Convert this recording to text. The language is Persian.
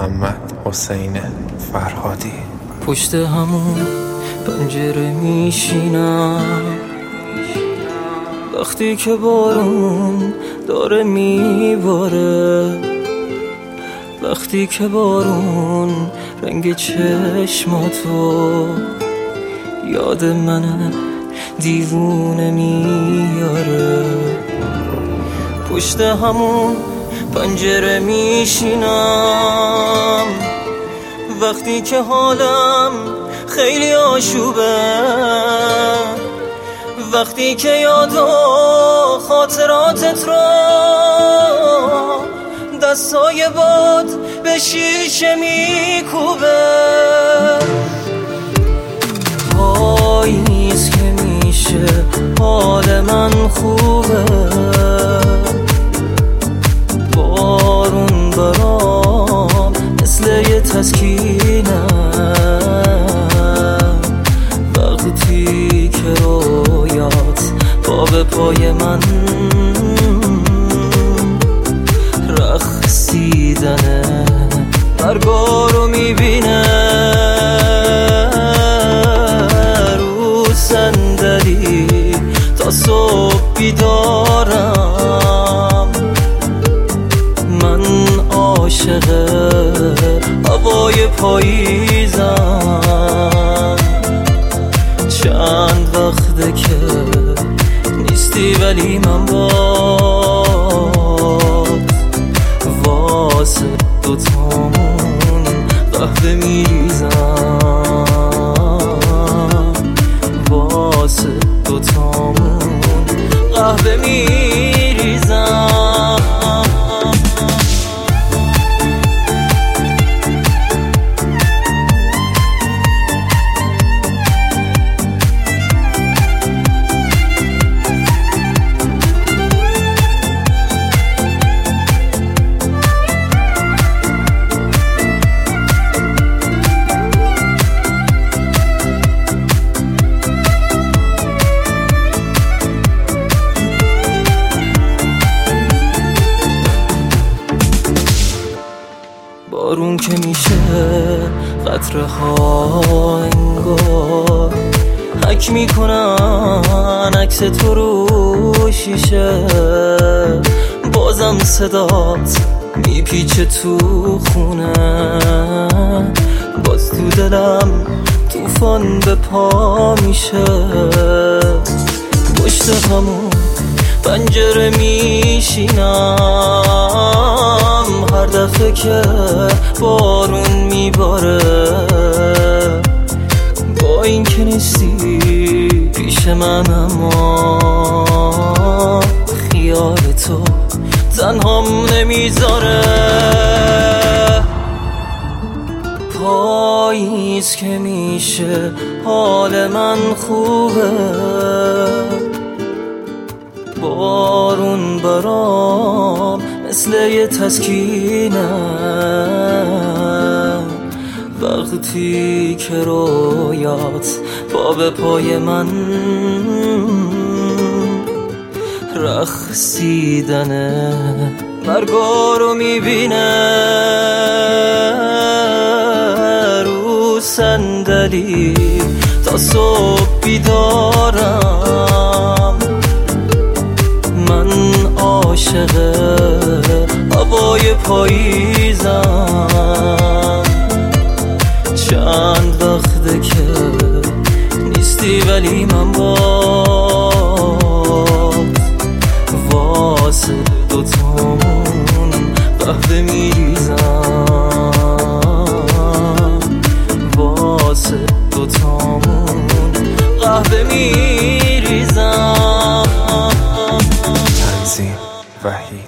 محمد حسین فرهادی. پشت همون پنجره میشینم وقتی که بارون داره میباره، وقتی که بارون رنگ چشماتو یاد من دیوونه میاره. پشت همون پنجره میشینم وقتی که حالم خیلی آشوبه، وقتی که یاد و خاطراتت رو دستای باد به شیشه میکوبه. پاییز که میشه حال من خوبه، بارون برام مثل یه تسکینه، وقتی که رویات پا به پای من رقصیدنه، برگا رو میبینه رو صندلی تا صبح بیدارم. من عاشق هوای پاییزم، چند وقته که نیستی ولی من واسه دوتامون قهوه میریزم، واسه دوتامون قهوه میریزم. بارون که میشه قطره ها انگار حک میکنن عکس تو رو شیشه، بازم صدات میپیچه تو خونه، باز تو دلم طوفان به پا میشه. پشت همون پنجره میشینم هر دفعه که بارون میباره، با این که نیستی پیش من اما خیال تو تنهام نمیذاره. پاییز که میشه حال من خوبه، بارون برام مثل یه تسکینه، وقتی که رویات پا به پای من رقصیدنه، برگا رو میبینه رو صندلی تا صبح بیدارم. من عاشق هوای پاییزم، چند وقته که نیستی ولی من واسه دوتامون قهوه میریزم، واسه دوتامون قهوه میریزم. تنظیم وحید.